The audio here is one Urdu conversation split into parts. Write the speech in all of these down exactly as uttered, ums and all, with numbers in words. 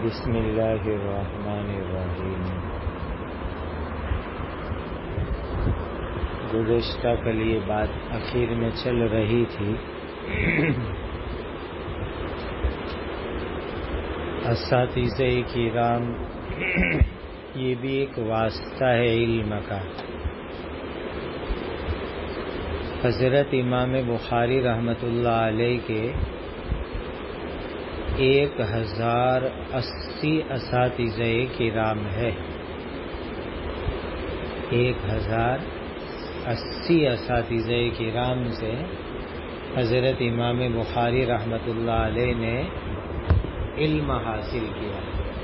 بسم اللہ الرحمن الرحیم۔ گزشتہ کل یہ بات اخیر میں چل رہی تھی، اساتذہ کرام یہ بھی ایک واسطہ ہے علم کا۔ حضرت امام بخاری رحمۃ اللہ علیہ کے ایک ہزار اسی اساتذہ کرام ہے، ایک ہزار اسی اساتذہ کرام سے حضرت امام بخاری رحمۃ اللہ علیہ نے علم حاصل کیا۔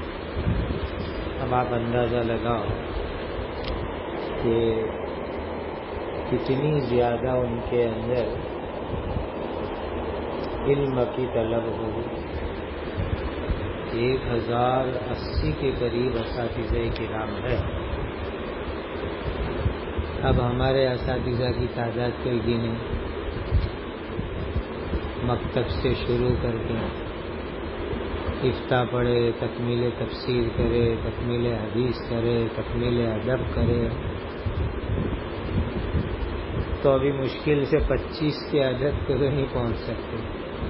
اب آپ اندازہ لگاؤ کہ کتنی زیادہ ان کے اندر علم کی طلب ہوگی۔ ایک ہزار اسی کے قریب اساتذہ کرام ہے۔ اب ہمارے اساتذہ کی تعداد کوئی گنے، مکتب سے شروع کر کے افتاء پڑھے، تکمیل تفسیر کرے، تکمیل حدیث کرے، تکمیل ادب کرے، تو ابھی مشکل سے پچیس کے عدد کو نہیں پہنچ سکتے۔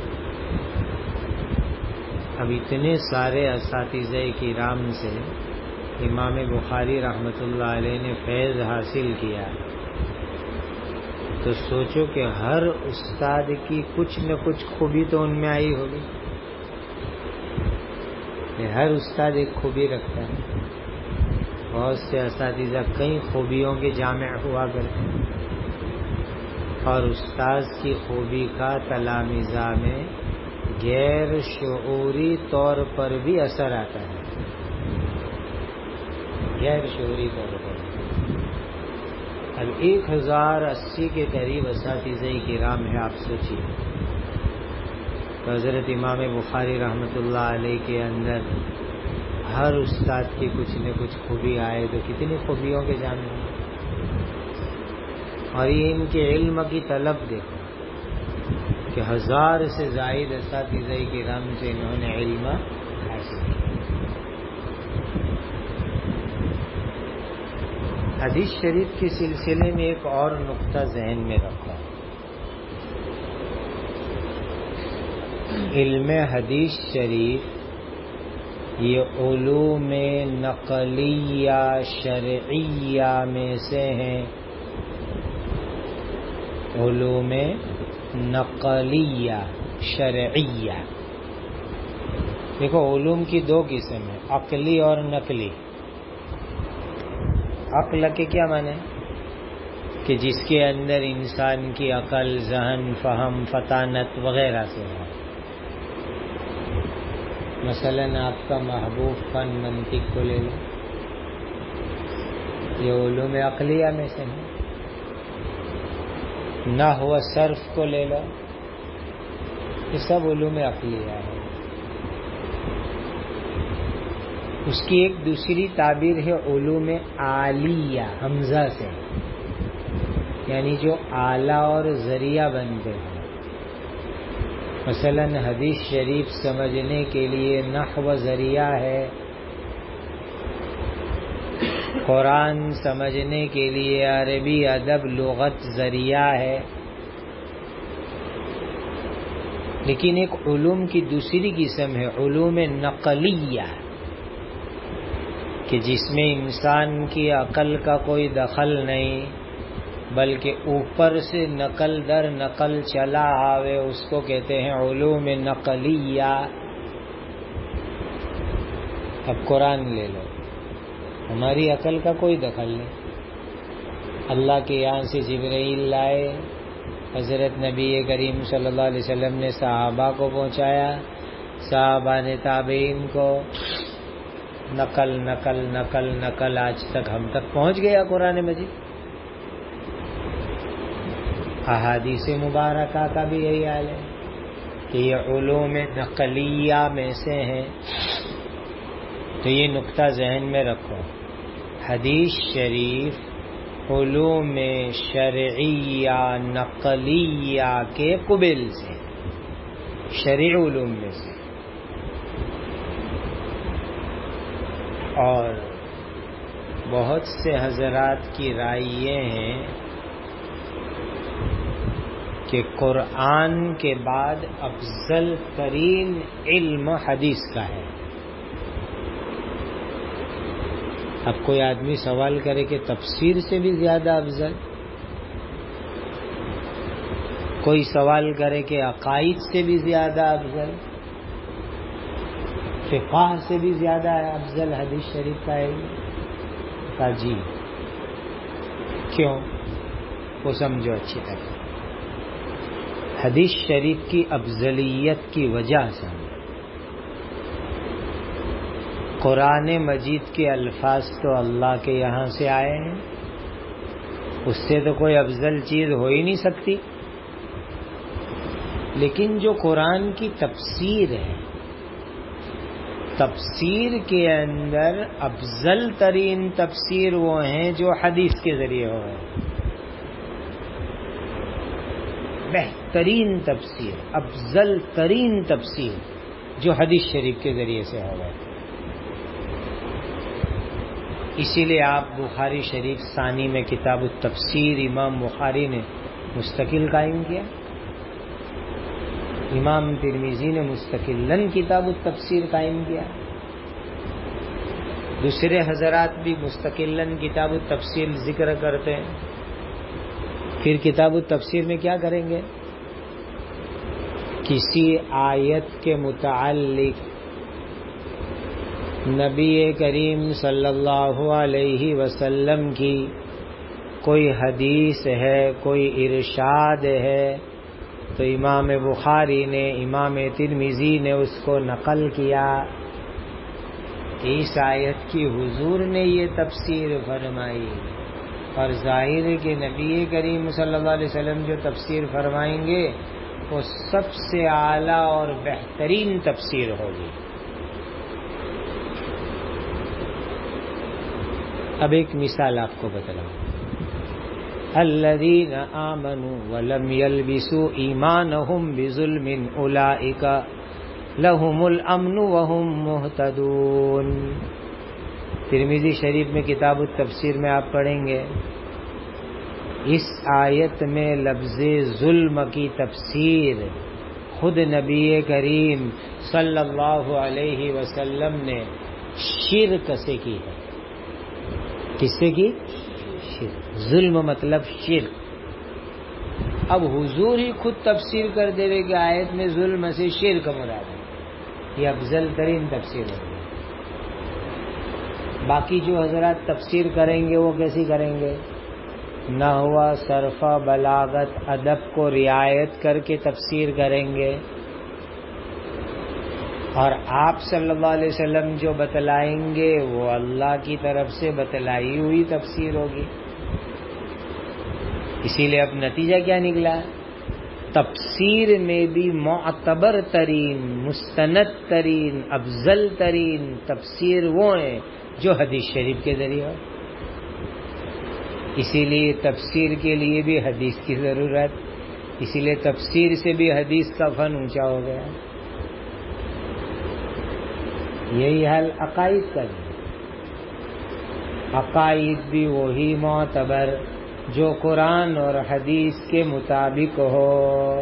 اب اتنے سارے اساتذہ کرام سے امام بخاری رحمۃ اللہ علیہ نے فیض حاصل کیا، تو سوچو کہ ہر استاد کی کچھ نہ کچھ خوبی تو ان میں آئی ہوگی۔ ہر استاد ایک خوبی رکھتا ہے، بہت سے اساتذہ کئی خوبیوں کے جامع ہوا کرتے ہیں، اور استاد کی خوبی کا تلامذہ میں غیر شعوری طور پر بھی اثر آتا ہے، غیر شعوری طور پر۔ اب ایک ہزار اسی کے قریب اساتذہ کرام ہے، آپ سوچیے تو حضرت امام بخاری رحمۃ اللہ علیہ کے اندر ہر استاد کی کچھ نہ کچھ خوبی آئے تو کتنی خوبیوں کے جامع ہیں۔ اور یہ ان کے علم کی طلب دیکھو کہ ہزار سے زائد اساتذہ کرام سے انہوں نے علم حاصل کیا۔ حدیث شریف کے سلسلے میں ایک اور نقطہ ذہن میں رکھو۔ علم حدیث شریف یہ علوم نقلیہ شرعیہ میں سے ہیں، علوم نقلیہ شرعیہ۔ دیکھو علوم کی دو قسم ہیں، عقلی اور نقلی۔ عقل کے کیا معنی کہ جس کے اندر انسان کی عقل، ذہن، فہم، فطانت وغیرہ سے ہے۔ مثلا آپ کا محبوب فن منطق کو لے لو، یہ علوم عقلیہ میں سے ہے۔ نحو و صرف کو لے لو، یہ سب علوم عقلیہ ہے۔ اس کی ایک دوسری تعبیر ہے علوم آلیہ، حمزہ سے، یعنی جو آلہ اور ذریعہ بنتے ہیں۔ مثلا حدیث شریف سمجھنے کے لیے نحو ذریعہ ہے، قرآن سمجھنے کے لیے عربی ادب لغت ذریعہ ہے۔ لیکن ایک علوم کی دوسری قسم ہے علوم نقلیہ، کہ جس میں انسان کی عقل کا کوئی دخل نہیں، بلکہ اوپر سے نقل در نقل چلا آوے، اس کو کہتے ہیں علوم نقلیہ۔ اب قرآن لے لو، ہماری عقل کا کوئی دخل نہیں، اللہ کے یہاں سے جبرائیل لائے، حضرت نبی کریم صلی اللہ علیہ وسلم نے صحابہ کو پہنچایا، صحابہ نے تابعین کو، نقل نقل نقل نقل آج تک ہم تک پہنچ گیا قرآن مجید۔ احادیث مبارکہ کا بھی یہی حال ہے کہ یہ علوم نقلیہ میں سے ہیں۔ تو یہ نقطہ ذہن میں رکھو، حدیث شریف علوم شرعیہ نقلیہ کے قبل سے، شرعی علوم میں سے۔ اور بہت سے حضرات کی رائے یہ ہے کہ قرآن کے بعد افضل ترین علم حدیث کا ہے. اب کوئی آدمی سوال کرے کہ تفسیر سے بھی زیادہ افضل، کوئی سوال کرے کہ عقائد سے بھی زیادہ افضل، فقہ سے بھی زیادہ افضل حدیث شریف کا علم. کہا جی کیوں؟ وہ سمجھو اچھی طرح. حدیث شریف کی افضلیت کی وجہ سے قرآن مجید کے الفاظ تو اللہ کے یہاں سے آئے ہیں، اس سے تو کوئی افضل چیز ہو ہی نہیں سکتی. لیکن جو قرآن کی تفسیر ہے، تفسیر کے اندر افضل ترین تفسیر وہ ہیں جو حدیث کے ذریعے ہوئے. بہترین تفسیر، افضل ترین تفسیر جو حدیث شریف کے ذریعے سے ہوئے. اسی لیے آپ بخاری شریف ثانی میں کتاب التفسیر امام بخاری نے مستقل قائم کیا، امام ترمذی نے مستقلاً کتاب التفسیر قائم کیا، دوسرے حضرات بھی مستقلاً کتاب التفسیر ذکر کرتے ہیں. پھر کتاب التفسیر میں کیا کریں گے؟ کسی آیت کے متعلق نبی کریم صلی اللہ علیہ وسلم کی کوئی حدیث ہے، کوئی ارشاد ہے، تو امام بخاری نے، امام ترمذی نے اس کو نقل کیا کہ اس آیت کی حضور نے یہ تفسیر فرمائی، اور ظاہر ہے کہ نبی کریم صلی اللہ علیہ وسلم جو تفسیر فرمائیں گے وہ سب سے اعلیٰ اور بہترین تفسیر ہوگی. اب ایک مثال آپ کو بتلاؤں. الذین آمنوا ولم يلبسوا ایمانهم بظلم اولئک لهم الامن وهم مہتدون. ترمذی شریف میں کتاب التفسیر میں آپ پڑھیں گے اس آیت میں لفظ ظلم کی تفسیر خود نبی کریم صلی اللہ علیہ وسلم نے شرک سے کی ہے. کس سے کی؟ شرک. ظلم مطلب شرک. اب حضور ہی خود تفسیر کر دے رہے کہ آیت میں ظلم سے شرک مراد ہے، یہ افضل ترین تفسیر ہے. باقی جو حضرات تفسیر کریں گے وہ کیسی کریں گے؟ نحو، صرف، بلاغت، ادب کو رعایت کر کے تفسیر کریں گے، اور آپ صلی اللہ علیہ وسلم جو بتلائیں گے وہ اللہ کی طرف سے بتلائی ہوئی تفسیر ہوگی. اسی لیے اب نتیجہ کیا نکلا؟ تفسیر میں بھی معتبر ترین، مستند ترین، افضل ترین تفسیر وہ ہیں جو حدیث شریف کے ذریعے ہو. اسی لیے تفسیر کے لیے بھی حدیث کی ضرورت، اسی لیے تفسیر سے بھی حدیث کا فن اونچا ہو گیا. یہی حال عقائد کا بھی. عقائد بھی وہی معتبر جو قرآن اور حدیث کے مطابق ہو.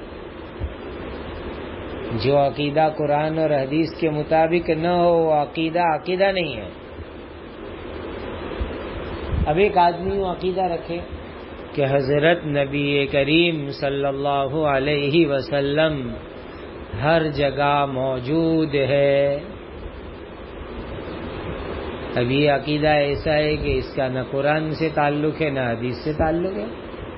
جو عقیدہ قرآن اور حدیث کے مطابق نہ ہو وہ عقیدہ عقیدہ نہیں ہے. اب ایک آدمی وہ عقیدہ رکھے کہ حضرت نبی کریم صلی اللہ علیہ وسلم ہر جگہ موجود ہے. اب یہ عقیدہ ایسا ہے کہ اس کا نہ قرآن سے تعلق ہے نہ حدیث سے تعلق ہے.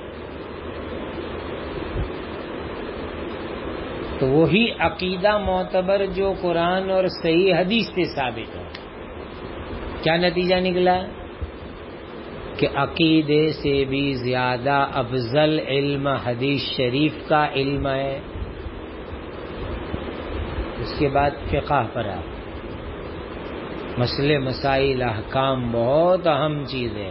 تو وہی عقیدہ معتبر جو قرآن اور صحیح حدیث سے ثابت ہو. کیا نتیجہ نکلا؟ کہ عقیدے سے بھی زیادہ افضل علم حدیث شریف کا علم ہے. اس کے بعد فقہ پر آ مسئلے، مسائل، احکام بہت اہم چیزیں،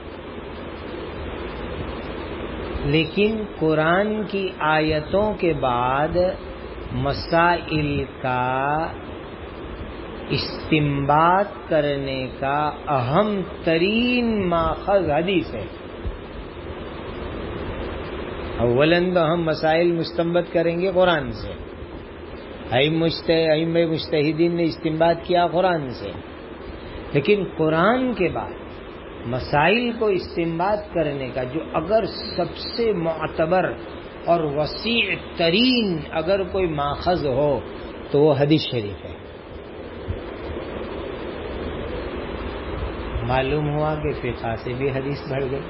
لیکن قرآن کی آیتوں کے بعد مسائل کا استنباط کرنے کا اہم ترین ماخذ حدیث ہے. اولاً تو ہم مسائل مستنبط کریں گے قرآن سے. ائمہ مجتہدین نے استنباط کیا قرآن سے، لیکن قرآن کے بعد مسائل کو استنباط کرنے کا جو اگر سب سے معتبر اور وسیع ترین اگر کوئی ماخذ ہو تو وہ حدیث شریف ہے. معلوم ہوا کہ فقہ سے بھی حدیث بڑھ گئی.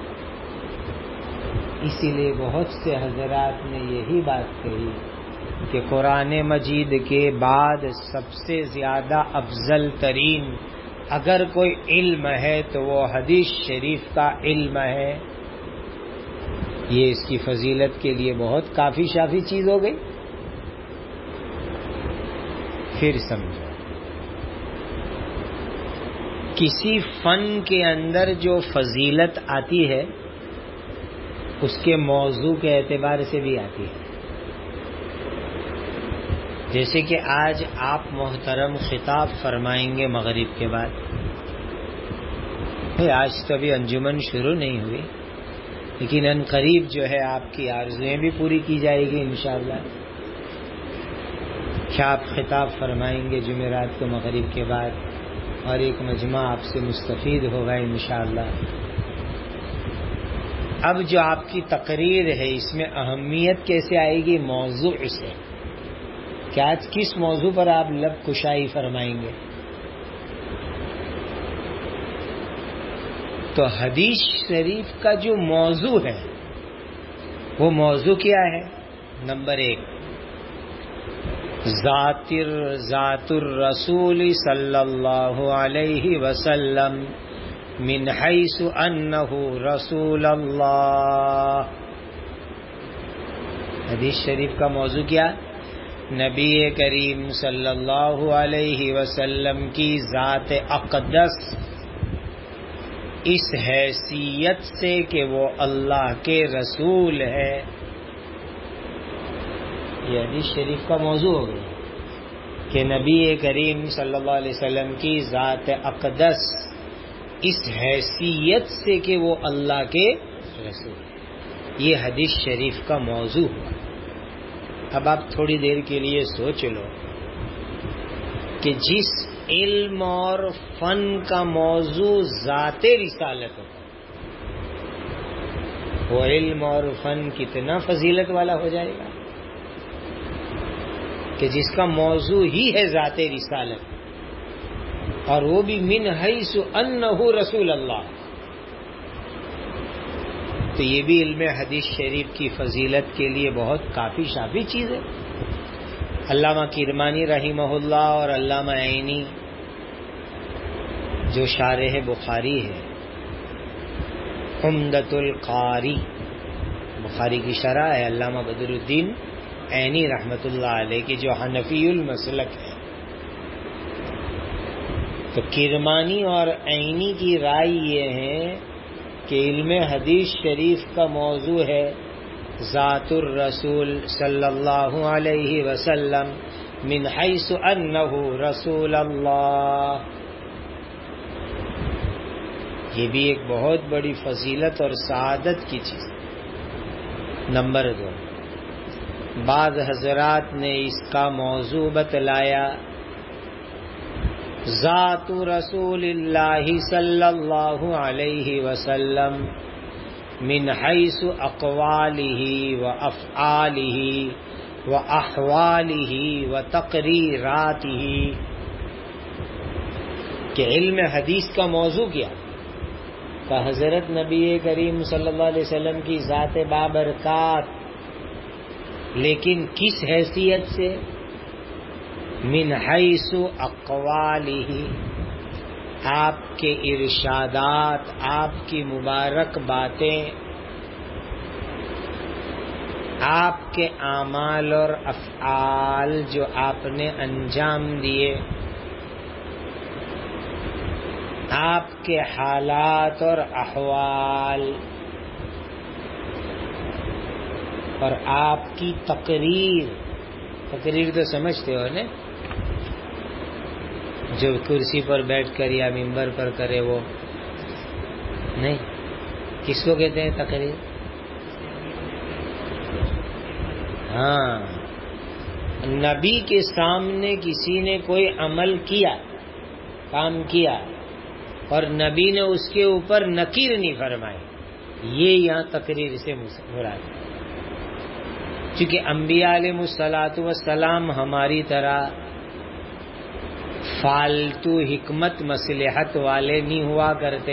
اسی لیے بہت سے حضرات نے یہی بات کہی کہ قرآن مجید کے بعد سب سے زیادہ افضل ترین اگر کوئی علم ہے تو وہ حدیث شریف کا علم ہے. یہ اس کی فضیلت کے لیے بہت کافی شافی چیز ہو گئی. پھر سمجھو، کسی فن کے اندر جو فضیلت آتی ہے اس کے موضوع کے اعتبار سے بھی آتی ہے. جیسے کہ آج آپ محترم خطاب فرمائیں گے مغرب کے بعد. آج تو ابھی انجمن شروع نہیں ہوئی، لیکن ان قریب جو ہے آپ کی آرزویں بھی پوری کی جائے گی انشاءاللہ. کیا آپ خطاب فرمائیں گے جمعرات کو مغرب کے بعد، اور ایک مجمع آپ سے مستفید ہوگا انشاءاللہ. اب جو آپ کی تقریر ہے اس میں اہمیت کیسے آئے گی؟ موضوع سے. کیا کس موضوع پر آپ لب کشائی فرمائیں گے؟ تو حدیث شریف کا جو موضوع ہے وہ موضوع کیا ہے؟ نمبر ایک، ذات ذات الرسول صلی اللہ علیہ وسلم من حیث انہ رسول اللہ. حدیث شریف کا موضوع کیا؟ نبی کریم صلی اللہ علیہ وسلم کی ذات اقدس اس حیثیت سے کہ وہ اللہ کے رسول ہے. یہ حدیث شریف کا موضوع ہو گیا کہ نبی کریم صلی اللہ علیہ وسلم کی ذات اقدس اس حیثیت سے کہ وہ اللہ کے رسول ہے. یہ حدیث شریف کا موضوع ہوا. اب آپ تھوڑی دیر کے لیے سوچ لو کہ جس علم اور فن کا موضوع ذات رسالت ہوتا وہ علم اور فن کتنا فضیلت والا ہو جائے گا کہ جس کا موضوع ہی ہے ذات رسالت، اور وہ بھی من حیث انہ رسول اللہ. تو یہ بھی علم حدیث شریف کی فضیلت کے لیے بہت کافی شافی چیز ہے. علامہ کرمانی رحمہ اللہ اور علامہ عینی جو شارح بخاری ہے، عمدۃ القاری بخاری کی شرح ہے علامہ بدر الدین عینی رحمۃ اللہ علیہ کی، جو حنفی المسلک ہے. تو کرمانی اور عینی کی رائے یہ ہے کہ علم حدیث شریف کا موضوع ہے ذات الرسول صلی اللہ علیہ وسلم من حیث انہ رسول اللہ. یہ بھی ایک بہت بڑی فضیلت اور سعادت کی چیز. نمبر دو، بعض حضرات نے اس کا موضوع بتلایا ذات رسول اللہ صلی اللہ علیہ وسلم من حیث اقوالہ و افعالہ و احوالہ و تقریراتہ. کہ علم حدیث کا موضوع کیا؟ کہ حضرت نبی کریم صلی اللہ علیہ وسلم کی ذات بابرکات، لیکن کس حیثیت سے؟ من حیث اقوالہ، آپ کے ارشادات، آپ کی مبارک باتیں، آپ کے اعمال اور افعال جو آپ نے انجام دیے، آپ کے حالات اور احوال، اور آپ کی تقریر. تقریر تو سمجھتے ہو نا، جو کرسی پر بیٹھ کر یا ممبر پر کرے وہ نہیں. کس کو کہتے ہیں تقریر؟ ہاں، نبی کے سامنے کسی نے کوئی عمل کیا، کام کیا، اور نبی نے اس کے اوپر نکیر نہیں فرمائی، یہ یہاں تقریر سے مراد ہے. چونکہ انبیاء علیہ الصلوۃ والسلام ہماری طرح فالتو حکمت مصلحت والے نہیں ہوا کرتے.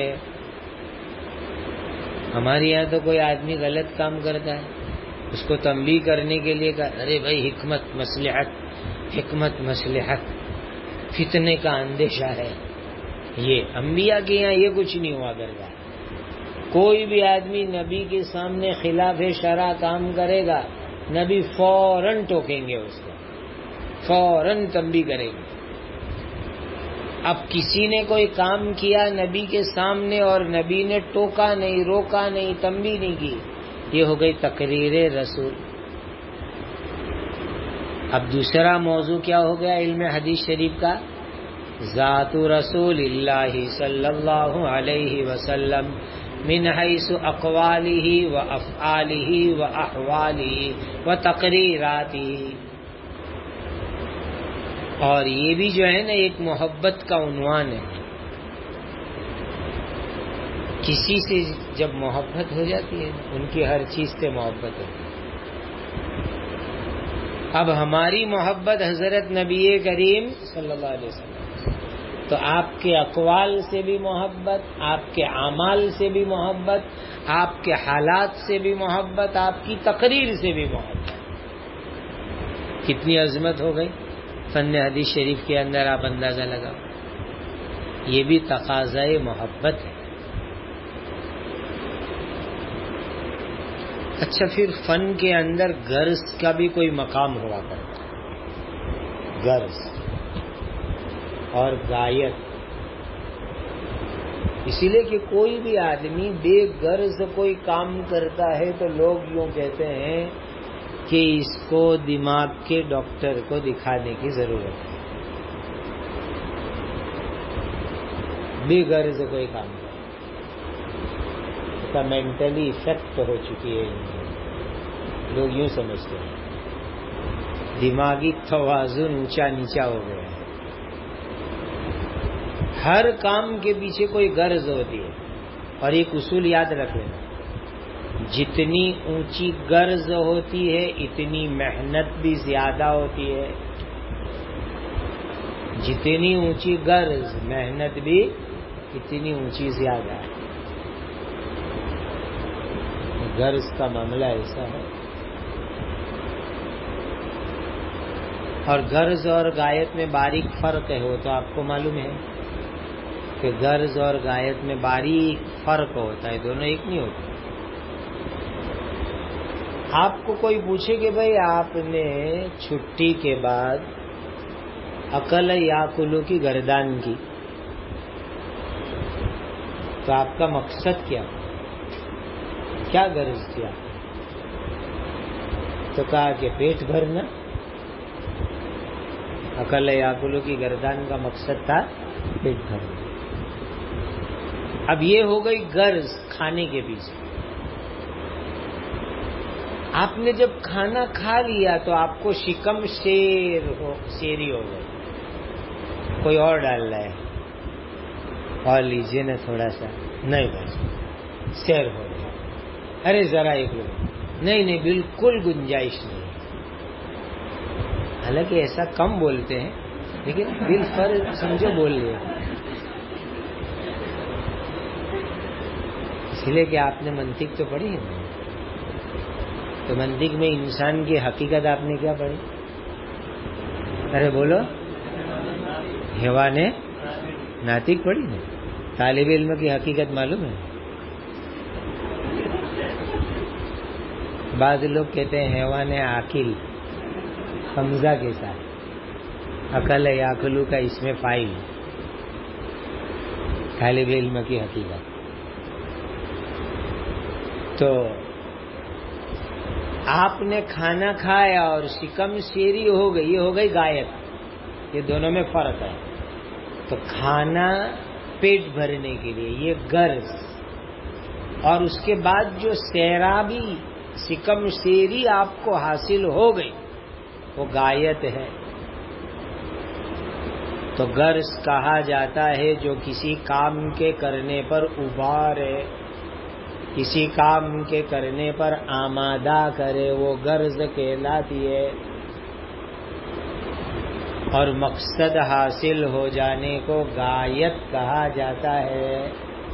ہمارے یہاں تو کوئی آدمی غلط کام کرتا ہے، اس کو تنبیہ کرنے کے لیے کہا ارے بھائی حکمت مصلحت حکمت مصلحت، فتنے کا اندیشہ ہے. یہ انبیاء کے یہاں یہ کچھ نہیں ہوا کرتا. کوئی بھی آدمی نبی کے سامنے خلاف شرع کام کرے گا، نبی فوراً ٹوکیں گے، اس کو فوراً تنبیہ کریں گے. اب کسی نے کوئی کام کیا نبی کے سامنے اور نبی نے ٹوکا نہیں، روکا نہیں، تنبیہ نہیں کی، یہ ہو گئی تقریر رسول. اب دوسرا موضوع کیا ہو گیا علم حدیث شریف کا؟ ذات رسول اللہ صلی اللہ علیہ وسلم من حیث اقوالہ و افعالہ و احوالہ و تقریراتہ. اور یہ بھی جو ہے نا ایک محبت کا عنوان ہے. کسی سے جب محبت ہو جاتی ہے ان کی ہر چیز سے محبت ہوتی ہے. اب ہماری محبت حضرت نبی کریم صلی اللہ علیہ وسلم، تو آپ کے اقوال سے بھی محبت، آپ کے اعمال سے بھی محبت، آپ کے حالات سے بھی محبت، آپ کی تقریر سے بھی محبت. کتنی عظمت ہو گئی فن حدیث شریف کے اندر، آپ اندازہ لگاؤ. یہ بھی تقاضۂ محبت ہے. اچھا، پھر فن کے اندر غرض کا بھی کوئی مقام ہوا کرتا ہے. غرض اور غایت، اسی لیے کہ کوئی بھی آدمی بے غرض کوئی کام کرتا ہے تو لوگ یوں کہتے ہیں کہ اس کو دماغ کے ڈاکٹر کو دکھانے کی ضرورت ہے. بے غرض کوئی کام کرتا کا مینٹلی افیکٹ ہو چکی ہے، لوگ یوں سمجھتے ہیں دماغی توازن اونچا نیچا ہو گیا ہے. ہر کام کے پیچھے کوئی غرض ہوتی ہے. اور ایک اصول یاد رکھ لینا، جتنی اونچی غرض ہوتی ہے اتنی محنت بھی زیادہ ہوتی ہے. جتنی اونچی غرض محنت بھی اتنی اونچی زیادہ ہے. غرض کا معاملہ ایسا ہے. اور غرض اور غایت میں باریک فرق ہے، وہ تو آپ کو معلوم ہے کہ غرض اور غایت میں باریک فرق ہوتا ہے، دونوں ایک نہیں ہوتے. آپ کو کوئی پوچھے کہ بھئی آپ نے چھٹی کے بعد عقل یا کلو کی گردان کی تو آپ کا مقصد کیا کیا غرض کیا؟ تو کہا کہ پیٹ بھرنا. عقل یا کلو کی گردان کا مقصد تھا پیٹ بھرنا. اب یہ ہو گئی غرض کھانے کے پیچھے. آپ نے جب کھانا کھا لیا تو آپ کو شکم شیر ہو شیری ہو گئی، کوئی اور ڈال رہا ہے اور لیجیے نا تھوڑا سا، نہیں بس شیر ہو گیا. ارے ذرا ایک لوگ، نہیں نہیں بالکل گنجائش نہیں. حالانکہ ایسا کم بولتے ہیں لیکن دل پر سمجھو بول لیا، اس لیے کہ آپ نے منطق تو پڑھی ہے نا. تو منطق میں انسان کی حقیقت آپ نے کیا پڑھی؟ ارے بولو، حیوان ناطق پڑھی نا. طالب علم کی حقیقت معلوم ہے. بعض لوگ کہتے ہیں حیوان عاقل حمزہ کے ساتھ، عقل یعقلو کا اس میں فاعل. طالب علم کی حقیقت تو آپ نے کھانا کھایا اور شکم شیری ہو گئی، یہ ہو گئی غایت. یہ دونوں میں فرق ہے. تو کھانا پیٹ بھرنے کے لیے یہ غرض، اور اس کے بعد جو سیرابی سکم سیری آپ کو حاصل ہو گئی وہ غایت ہے. تو غرض کہا جاتا ہے جو کسی کام کے کرنے پر ابھار ہے، کسی کام کے کرنے پر آمادہ کرے، وہ غرض کہلاتی ہے. اور مقصد حاصل ہو جانے کو غایت کہا جاتا ہے.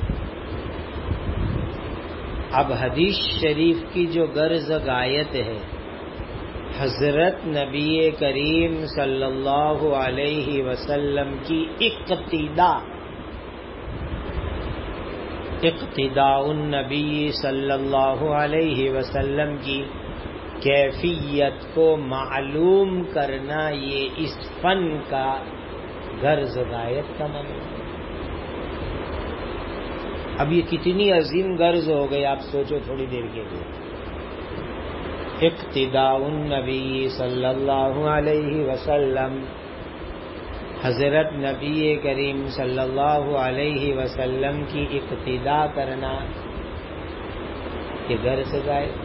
اب حدیث شریف کی جو غرض غایت ہے، حضرت نبی کریم صلی اللہ علیہ وسلم کی اقتداء اقتداء النبی صلی اللہ علیہ وسلم کی کیفیت کو معلوم کرنا، یہ اس فن کا غرض غایت کا معنی ہے. اب یہ کتنی عظیم غرض ہو گئی، آپ سوچو تھوڑی دیر کے لیے. اقتداء النبی صلی اللہ علیہ وسلم، حضرت نبی کریم صلی اللہ علیہ وسلم کی اقتداء کرنا، یہ غرض غایت.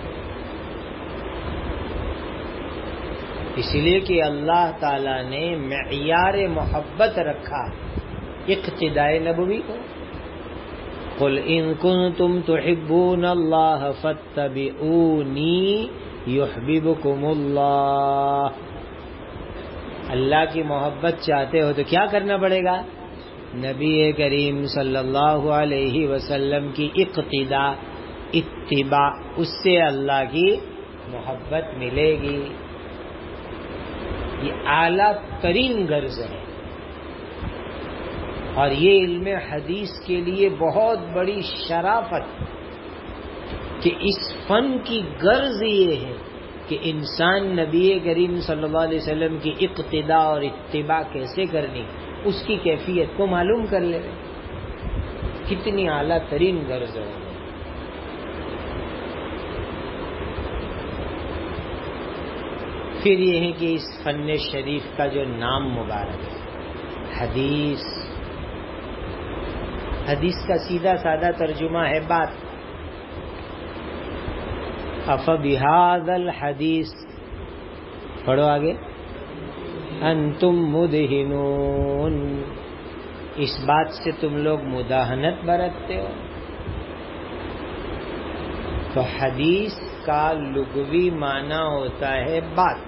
اس لیے کہ اللہ تعالی نے معیار محبت رکھا اقتداء نبوی کو. قل ان کنتم تحبون اللہ فاتبعونی یحببکم اللہ. اللہ کی محبت چاہتے ہو تو کیا کرنا پڑے گا؟ نبی کریم صلی اللہ علیہ وسلم کی اقتداء اتباع، اس سے اللہ کی محبت ملے گی. یہ اعلیٰ ترین غرض ہے، اور یہ علم حدیث کے لیے بہت بڑی شرافت کہ اس فن کی غرض یہ ہے کہ انسان نبی کریم صلی اللہ علیہ وسلم کی اقتداء اور اتباع کیسے کرنی، اس کی کیفیت کو معلوم کر لے. کتنی اعلیٰ ترین غرض ہے. پھر یہ ہے کہ اس فن شریف کا جو نام مبارک ہے حدیث، حدیث کا سیدھا سادہ ترجمہ ہے بات. افبہذا الحدیث، پڑھو آگے، انتم مدہنون، اس بات سے تم لوگ مداہنت برتتے ہو. تو حدیث کا لغوی معنی ہوتا ہے بات،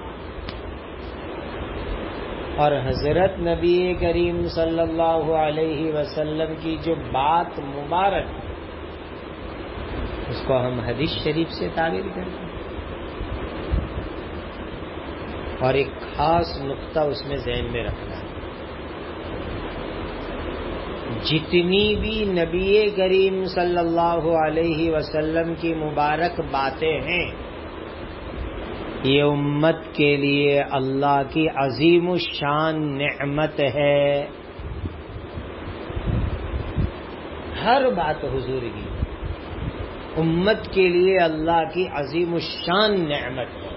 اور حضرت نبی کریم صلی اللہ علیہ وسلم کی جو بات مبارک اس کو ہم حدیث شریف سے تعبیر کرتے ہیں. اور ایک خاص نقطہ اس میں ذہن میں رکھنا ہے، جتنی بھی نبی کریم صلی اللہ علیہ وسلم کی مبارک باتیں ہیں، یہ امت کے لیے اللہ کی عظیم الشان نعمت ہے. ہر بات حضور کی امت کے لیے اللہ کی عظیم الشان نعمت ہے.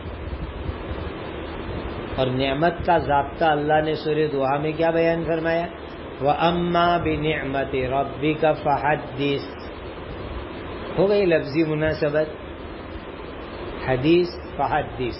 اور نعمت کا ضابطہ اللہ نے سورہ دوحہ میں کیا بیان فرمایا؟ وَأَمَّا بِنِعْمَةِ رَبِّكَ فَحَدِّثْ. ہو گئی لفظی مناسبت، حدیث فحدث،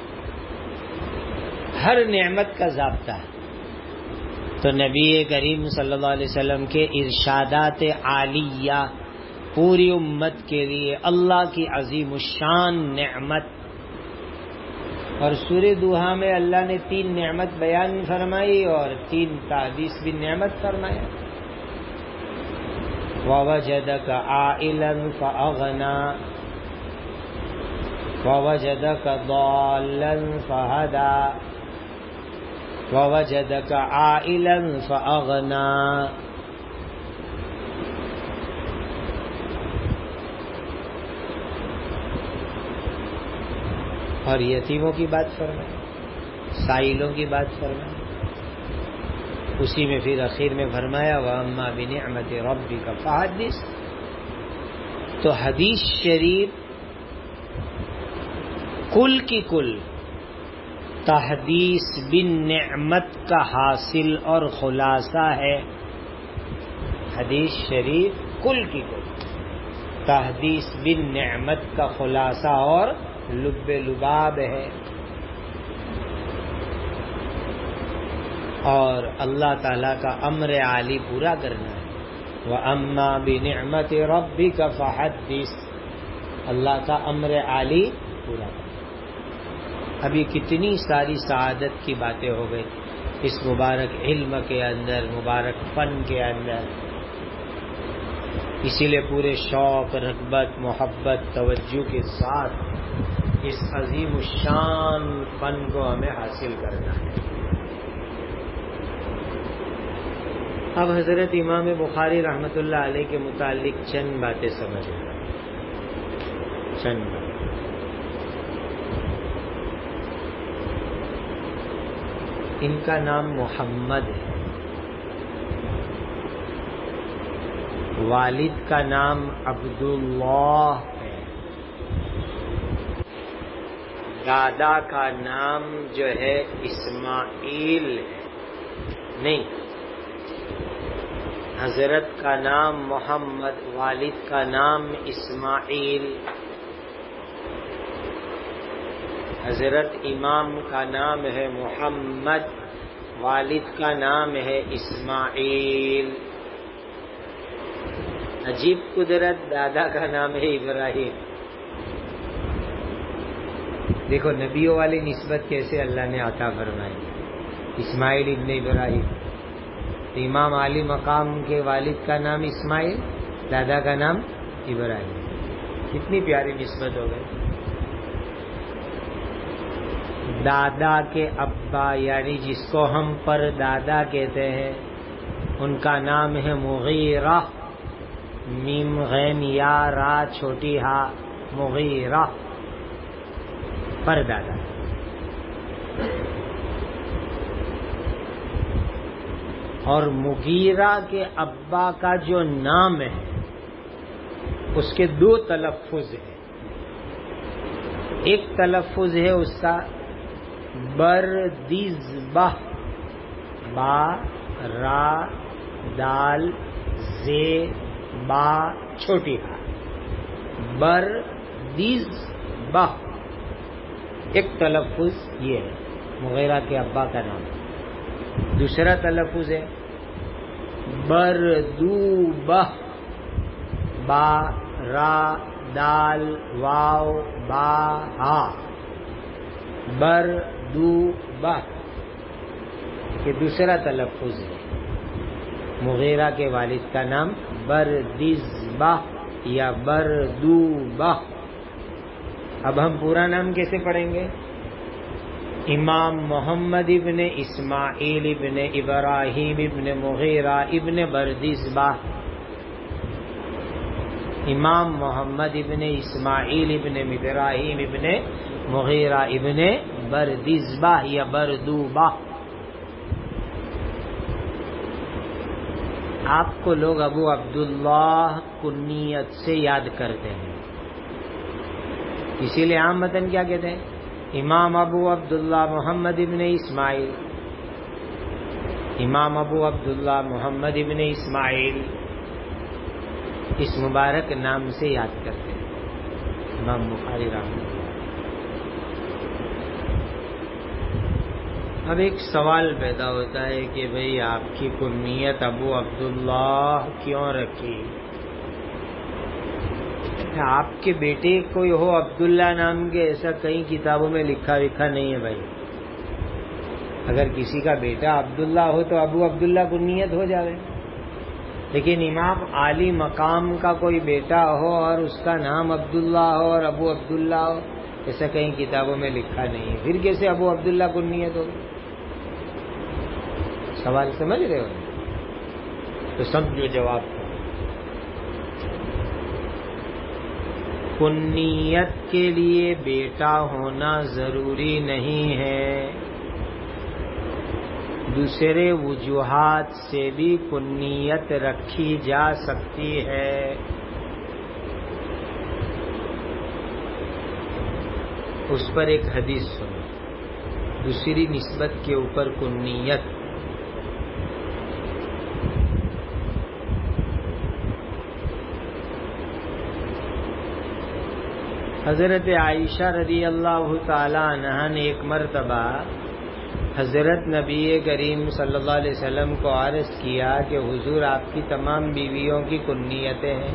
ہر نعمت کا ضابطہ ہے. تو نبی کریم صلی اللہ علیہ وسلم کے ارشادات عالیہ پوری امت کے لیے اللہ کی عظیم الشان نعمت. اور سورہ دوحہ میں اللہ نے تین نعمت بیان فرمائی اور تین تحدیث بھی نعمت فرمایا. وَوَجَدَكَ عَائِلًا فَأَغْنَى وَوَجَدَكَ ضَالًّا فَهَدَى وَوَجَدَكَ عَائِلًا فَأَغْنَى. اور یتیموں کی بات فرمائے، سائلوں کی بات فرمائے. اسی میں پھر اخیر میں فرمایا وَأَمَّا بِنِعْمَةِ رَبِّكَ فَحَدِّثْ. تو حدیث شریف کل کی کل تحدیث بالنعمت کا حاصل اور خلاصہ ہے حدیث شریف کل کی کل تحدیث بالنعمت کا خلاصہ اور لب لباب ہے، اور اللہ تعالیٰ کا امر عالی پورا کرنا ہے۔ وَأَمَّا بِنِعْمَةِ رَبِّكَ فَحَدِّثْ، اللہ کا امر عالی پورا کرنا۔ ابھی کتنی ساری سعادت کی باتیں ہو گئی اس مبارک علم کے اندر، مبارک فن کے اندر، اسی لیے پورے شوق، رغبت، محبت، توجہ کے ساتھ اس عظیم الشان فن کو ہمیں حاصل کرنا ہے۔ اب حضرت امام بخاری رحمۃ اللہ علیہ کے متعلق چند باتیں سمجھ لیں، چند باتیں۔ ان کا نام محمد ہے، والد کا نام عبداللہ ہے، دادا کا نام جو ہے اسماعیل ہے، نہیں، حضرت کا نام محمد، والد کا نام اسماعیل، حضرت امام کا نام ہے محمد، والد کا نام ہے اسماعیل۔ عجیب قدرت، دادا کا نام ہے ابراہیم۔ دیکھو نبیوں والی نسبت کیسے اللہ نے عطا فرمائی، اسماعیل ابن ابراہیم۔ امام علی مقام کے والد کا نام اسماعیل، دادا کا نام ابراہیم، کتنی پیاری نسبت ہو گئی۔ دادا کے ابا یعنی جس کو ہم پر دادا کہتے ہیں، ان کا نام ہے مغیرہ، میم غین یا را چھوٹی ہا، مغیرہ، پر دادا۔ اور مغیرہ کے ابا کا جو نام ہے اس کے دو تلفظ ہیں، ایک تلفظ ہے اس کا بردزبہ، با را دال زے با چھوٹی ہا، بردزبہ، ایک تلفظ یہ ہے مغیرہ کے ابا کا نام۔ دوسرا تلفظ ہے بردوبہ، با را دال واو با ہا، بردوبہ، یہ دوسرا تلفظ ہے۔ مغیرہ کے والد کا نام بردزبہ یا بردوبہ۔ اب ہم پورا نام کیسے پڑھیں گے؟ امام محمد ابن اسماعیل ابن ابراہیم ابن مغیرہ ابن بردزبہ، امام محمد ابن اسماعیل ابن ابراہیم ابن مغیرہ ابن بردزبہ یا بردوبہ۔ آپ کو لوگ ابو عبداللہ کنیت سے یاد کرتے ہیں، اسی لیے عام متن کیا کہتے ہیں؟ امام ابو عبداللہ محمد ابن اسماعیل، امام ابو عبداللہ محمد ابن اسماعیل، اس مبارک نام سے یاد کرتے ہیں امام بخاری رحمۃ اللہ۔ اب ایک سوال پیدا ہوتا ہے کہ بھئی آپ کی کنیت ابو عبداللہ کیوں رکھی؟ آپ کے بیٹے کوئی ہو عبداللہ نام کے، ایسا کئی کتابوں میں لکھا لکھا نہیں ہے بھائی۔ اگر کسی کا بیٹا عبداللہ ہو تو ابو عبداللہ کنیت ہو جائے، لیکن امام عالی مقام کا کوئی بیٹا ہو اور اس کا نام عبداللہ ہو اور ابو عبداللہ ہو، ایسا کئی کتابوں میں لکھا نہیں ہے، پھر کیسے ابو عبداللہ کنیت ہوگی؟ سوال سمجھ رہے ہو؟ تو سمجھو جواب۔ کنیت کے لیے بیٹا ہونا ضروری نہیں ہے، دوسرے وجوہات سے بھی کنیت رکھی جا سکتی ہے۔ اس پر ایک حدیث سنو۔ دوسری نسبت کے اوپر کنیت. حضرت عائشہ رضی اللہ تعالی عنہا نے ایک مرتبہ حضرت نبی کریم صلی اللہ علیہ وسلم کو عرض کیا کہ حضور آپ کی تمام بیویوں کی کنیتیں ہیں،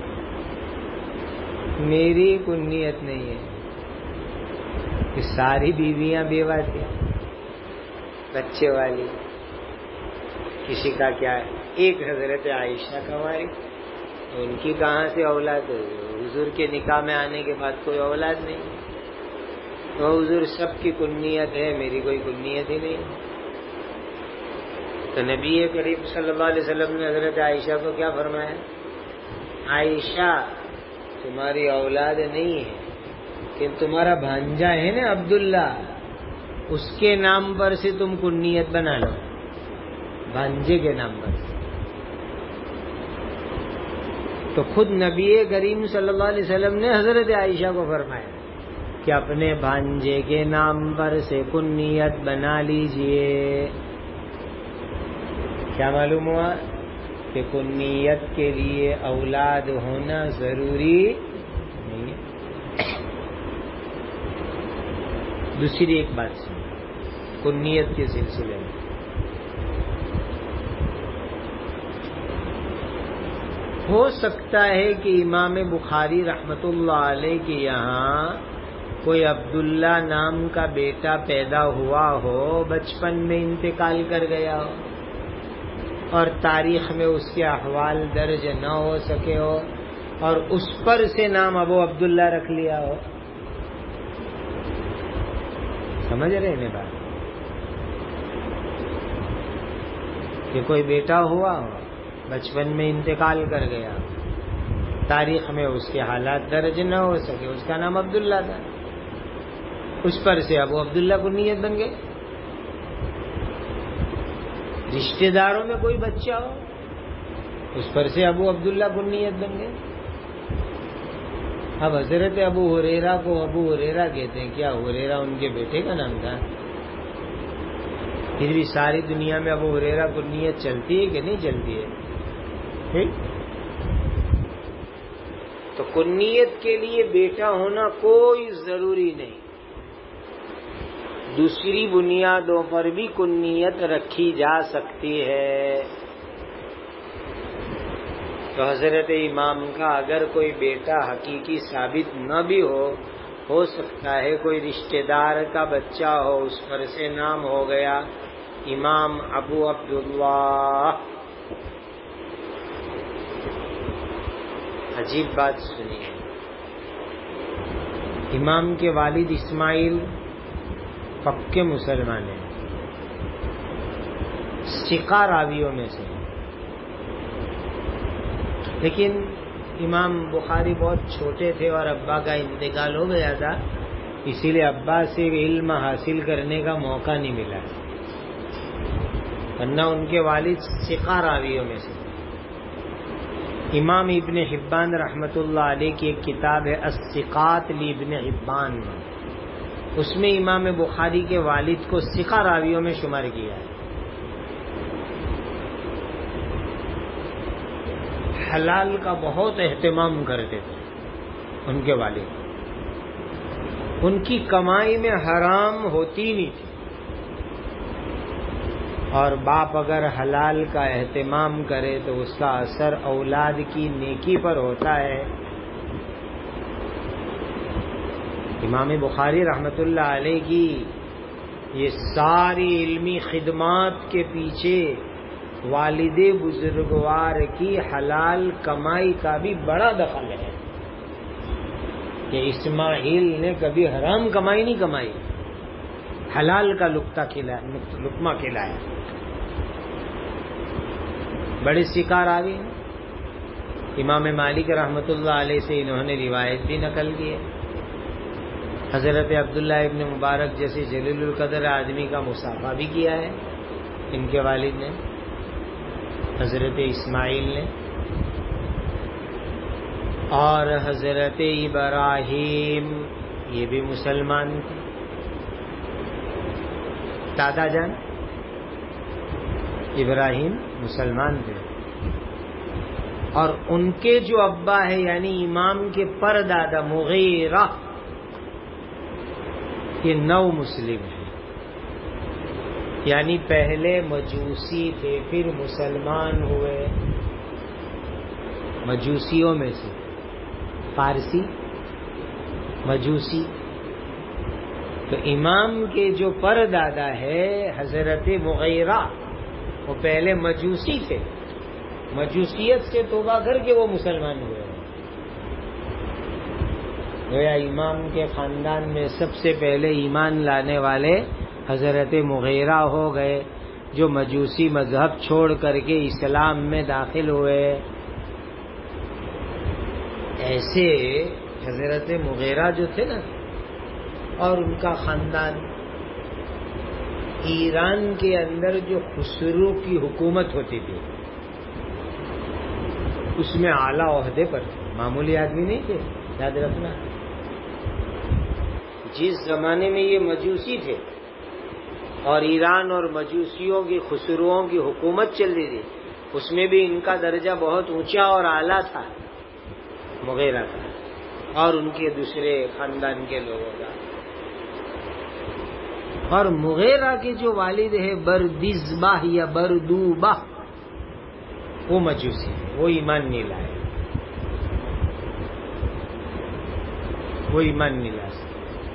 میری کنیت نہیں ہے. کہ ساری بیویاں بیوہ تھیں، بچے والی، کسی کا کیا ہے، ایک حضرت عائشہ کا وارث، ان کی کہاں سے اولاد؟ حضور کے نکاح میں آنے کے بعد کوئی اولاد نہیں. تو حضور سب کی کنیت ہے، میری کوئی کنیت ہی نہیں. تو نبی کریم صلی اللہ علیہ وسلم نے حضرت عائشہ کو کیا فرمایا؟ عائشہ تمہاری اولاد نہیں ہے، کہ تمہارا بھانجا ہے نا عبداللہ، اس کے نام پر سے تم کنیت بنا لو، بھانجے کے نام پر سے. تو خود نبی کریم صلی اللہ علیہ وسلم نے حضرت عائشہ کو فرمایا کہ اپنے بھانجے کے نام پر سے کنیت بنا لیجئے. کیا معلوم ہوا؟ کہ کنیت کے لیے اولاد ہونا ضروری نہیں ہے. دوسری ایک بات سن کنیت کے سلسلے میں. ہو سکتا ہے کہ امام بخاری رحمت اللہ علیہ کے یہاں کوئی عبداللہ نام کا بیٹا پیدا ہوا ہو، بچپن میں انتقال کر گیا ہو، اور تاریخ میں اس کے احوال درج نہ ہو سکے ہو، اور اس پر سے نام ابو عبداللہ رکھ لیا ہو. سمجھ رہے ہیں بات؟ کہ کوئی بیٹا ہوا ہو، بچپن میں انتقال کر گیا، تاریخ میں اس کے حالات درج نہ ہو سکے، اس کا نام عبداللہ تھا، اس پر سے ابو عبداللہ کو نیت بن گئی. رشتہ داروں میں کوئی بچہ ہو، اس پر سے ابو عبداللہ کو نیت بن گئی. اب حضرت ابو ہریرہ کو ابو ہریرہ کہتے ہیں، کیا ہریرہ ان کے بیٹے کا نام تھا؟ پھر بھی ساری دنیا میں ابو ہریرہ کو نیت چلتی ہے کہ نہیں چلتی ہے؟ تو کنیت کے لیے بیٹا ہونا کوئی ضروری نہیں. دوسری بنیادوں پر بھی کنیت رکھی جا سکتی ہے. تو حضرت امام کا اگر کوئی بیٹا حقیقی ثابت نہ بھی ہو ہو سکتا ہے کوئی رشتہ دار کا بچہ ہو، اس پر سے نام ہو گیا امام ابو عبداللہ. عجیب بات سنیے، امام کے والد اسماعیل پکے مسلمان ہیں، ثقہ راویوں میں سے، لیکن امام بخاری بہت چھوٹے تھے اور ابا کا انتقال ہو گیا تھا، اسی لیے ابا سے علم حاصل کرنے کا موقع نہیں ملا، ورنہ ان کے والد ثقہ راویوں میں سے. امام ابن حبان رحمت اللہ علیہ کی ایک کتاب ہے الثقات لابن حبان، اس میں امام بخاری کے والد کو ثقہ راویوں میں شمار کیا ہے. حلال کا بہت اہتمام کرتے تھے ان کے والد، ان کی کمائی میں حرام ہوتی نہیں تھی، اور باپ اگر حلال کا اہتمام کرے تو اس کا اثر اولاد کی نیکی پر ہوتا ہے. امام بخاری رحمت اللہ علیہ کی یہ ساری علمی خدمات کے پیچھے والد بزرگوار کی حلال کمائی کا بھی بڑا دخل ہے کہ اسماعیل نے کبھی حرام کمائی نہیں کمائی، حلال کا لقمہ کھلایا لقمہ کھلایا. بڑے ثقہ راوی ہیں. امام مالک رحمت اللہ علیہ سے انہوں نے روایت بھی نقل کی ہے. حضرت عبداللہ ابن مبارک جیسے جلیل القدر آدمی کا مصافحہ بھی کیا ہے ان کے والد نے، حضرت اسماعیل نے. اور حضرت ابراہیم یہ بھی مسلمان تھے. دادا جان ابراہیم مسلمان تھے، اور ان کے جو ابا ہے یعنی امام کے پر دادا مغیرہ یہ نو مسلم ہیں، یعنی پہلے مجوسی تھے پھر مسلمان ہوئے، مجوسیوں میں سے فارسی مجوسی۔ تو امام کے جو پر دادا ہے حضرت مغیرہ وہ پہلے مجوسی تھے، مجوسیت سے توبہ کر کے وہ مسلمان ہوئے۔ گویا امام کے خاندان میں سب سے پہلے ایمان لانے والے حضرت مغیرہ ہو گئے، جو مجوسی مذہب چھوڑ کر کے اسلام میں داخل ہوئے۔ ایسے حضرت مغیرہ جو تھے نا اور ان کا خاندان، ایران کے اندر جو خسرو کی حکومت ہوتی تھی اس میں اعلیٰ عہدے پر تھے، معمولی آدمی نہیں تھے، یاد رکھنا۔ جس زمانے میں یہ مجوسی تھے اور ایران اور مجوسیوں کی خسروؤں کی حکومت چل رہی تھی، اس میں بھی ان کا درجہ بہت اونچا اور اعلیٰ تھا مغیرہ کا اور ان کے دوسرے خاندان کے لوگوں کا۔ اور مغیرہ کے جو والد ہے بردیزبہ یا بردوبہ وہ مجوسی، وہ ایمان نہیں لائے، وہ ایمان نہیں لا سکتے۔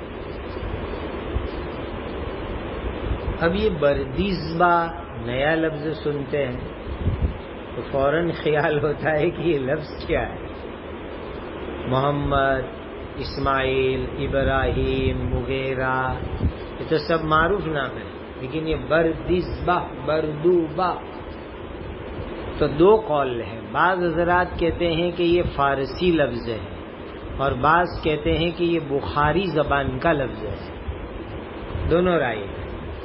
اب یہ بردیزبہ نیا لفظ سنتے ہیں تو فوراً خیال ہوتا ہے کہ یہ لفظ کیا ہے؟ محمد، اسماعیل، ابراہیم، مغیرہ، یہ تو سب معروف نام ہے، لیکن یہ بردیزبہ بردوبہ تو دو قول ہیں۔ بعض حضرات کہتے ہیں کہ یہ فارسی لفظ ہے اور بعض کہتے ہیں کہ یہ بخاری زبان کا لفظ ہے، دونوں رائے ہیں،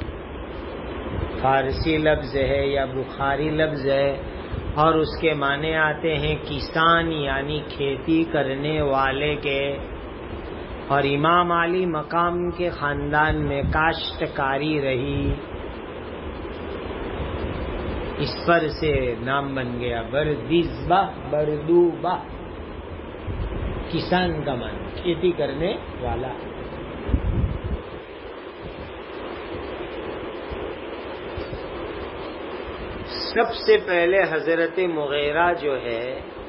فارسی لفظ ہے یا بخاری لفظ ہے، اور اس کے معنی آتے ہیں کسان یعنی کھیتی کرنے والے کے، اور امام علی مقام کے خاندان میں کاشتکاری رہی، اس پر سے نام بن گیا بردیزبہ بردوبہ، کسان کا معنی کھیتی کرنے والا۔ سب سے پہلے حضرت مغیرہ جو ہے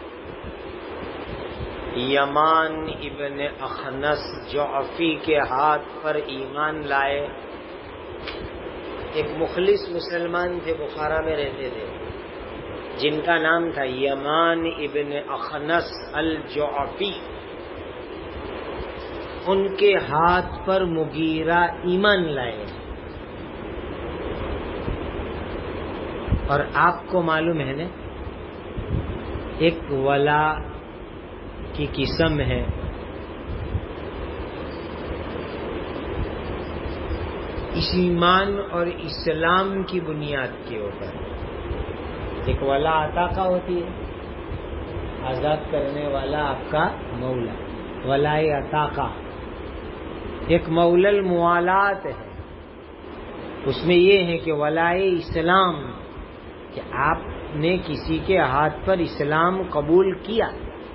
یمان ابن اخنس جعفی کے ہاتھ پر ایمان لائے۔ ایک مخلص مسلمان تھے، بخارا میں رہتے تھے، جن کا نام تھا یمان ابن اخنس الجعفی، ان کے ہاتھ پر مغیرہ ایمان لائے۔ اور آپ کو معلوم ہے نا ایک ولا کی قسم ہے، اس ایمان اور اسلام کی بنیاد کے اوپر ایک ولا عطا ہوتی ہے، آزاد کرنے والا آپ کا مولا، ولائے عطا، ایک مولا الموالات ہے، اس میں یہ ہے کہ ولائے اسلام، کہ آپ نے کسی کے ہاتھ پر اسلام قبول کیا،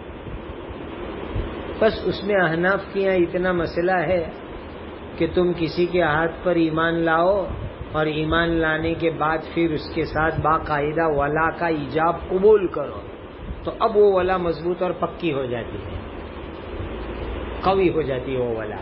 بس اس میں احناف کے یہاں اتنا مسئلہ ہے کہ تم کسی کے ہاتھ پر ایمان لاؤ اور ایمان لانے کے بعد پھر اس کے ساتھ باقاعدہ ولا کا ایجاب قبول کرو، تو اب وہ ولا مضبوط اور پکی ہو جاتی ہے، قوی ہو جاتی ہے وہ ولا۔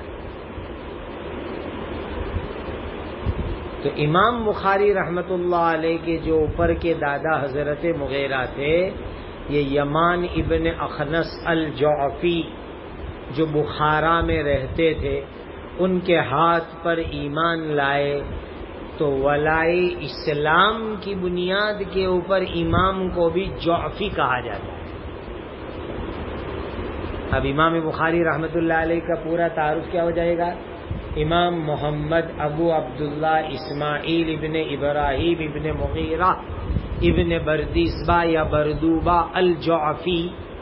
تو امام بخاری رحمت اللہ علیہ کے جو اوپر کے دادا حضرت مغیرہ تھے، یہ یمان ابن اخنس الجعفی جو بخارا میں رہتے تھے، ان کے ہاتھ پر ایمان لائے، تو ولائے اسلام کی بنیاد کے اوپر امام کو بھی جعفی کہا جاتا ہے۔ اب امام بخاری رحمت اللہ علیہ کا پورا تعارف کیا ہو جائے گا؟ امام محمد ابو عبداللہ اسماعیل ابن ابراہیم ابن مغیرہ ابن بردیزبہ یا بردوبہ الجعفی،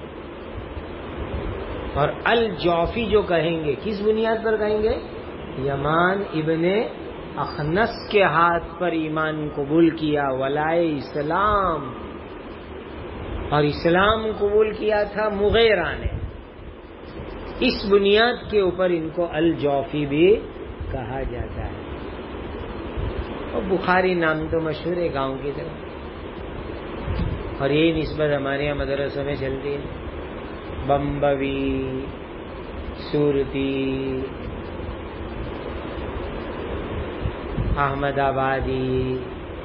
اور الجعفی جو کہیں گے کس بنیاد پر کہیں گے؟ یمان ابن اخنس کے ہاتھ پر ایمان قبول کیا، ولائے اسلام، اور اسلام قبول کیا تھا مغیرہ نے. اس بنیاد کے اوپر ان کو الجوفی بھی کہا جاتا ہے. اور بخاری نام تو مشہور ہے گاؤں کی طرف، اور یہ نسبت ہمارے یہاں مدرسوں میں چلتی ہے. بمبوی، صورتی، احمد آبادی،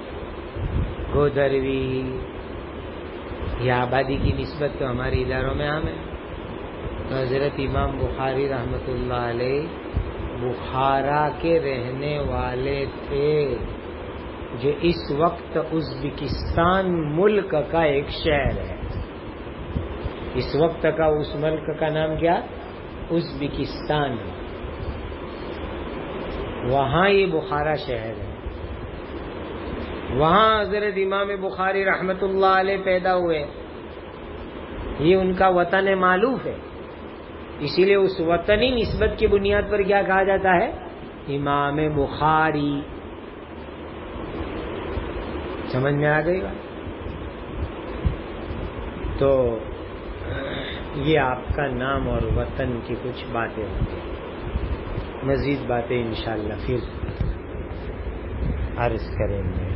گودروی، یہ آبادی کی نسبت تو ہمارے اداروں میں عام ہے. حضرت امام بخاری رحمۃ اللہ علیہ بخارا کے رہنے والے تھے، جو اس وقت ازبکستان ملک کا ایک شہر ہے. اس وقت کا اس ملک کا نام کیا؟ ازبکستان. وہاں یہ بخارا شہر ہے. وہاں حضرت امام بخاری رحمت اللہ علیہ پیدا ہوئے. یہ ان کا وطن معلوف ہے، اسی لیے اس وطنی نسبت کی بنیاد پر کیا کہا جاتا ہے؟ امام بخاری. سمجھ میں آ گئی بات؟ تو یہ آپ کا نام اور وطن کی کچھ باتیں ہوں گی. مزید باتیں انشاءاللہ پھر عرض کریں گے.